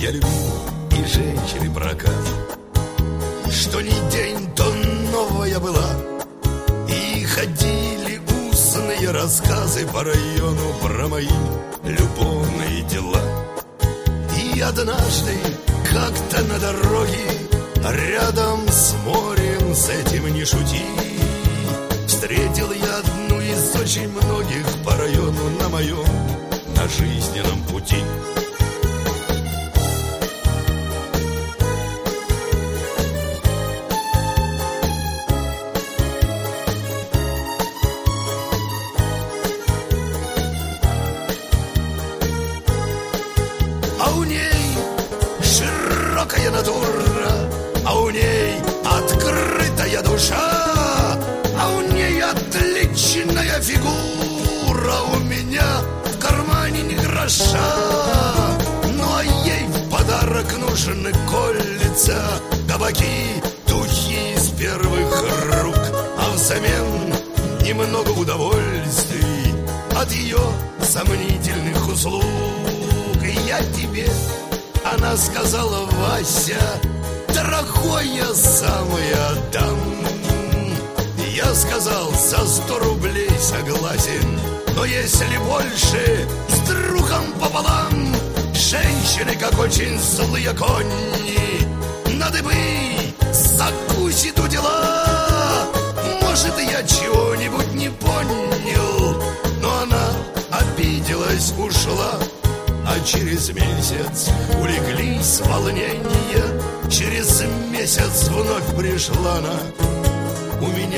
я любил и женщины прокат. Что ни день, то новая была, и ходили устные рассказы по району про мои любовные дела. И однажды как-то на дороге, рядом с морем, с этим не шути, встретил я одну из очень многих по району на моем, на жизненном пути. А у ней широкая натура, а у ней открытая душа, а у ней отличная фигура, у меня в кармане ни гроша. Ну а ей в подарок нужны кольца, табаки, духи из первых рук, а взамен немного удовольствий от ее сомнительных услуг. И я тебе, она сказала, Вася, дорогой, я сам и отдам. Я сказал, за 100 рублей согласен, но если больше, с другом пополам. Женщины, как очень злые кони, на дыбы закусит у дела. Может, я чего-нибудь не понял, но она обиделась, ушла. А через месяц улеглись волнения, через месяц вновь пришла она. У меня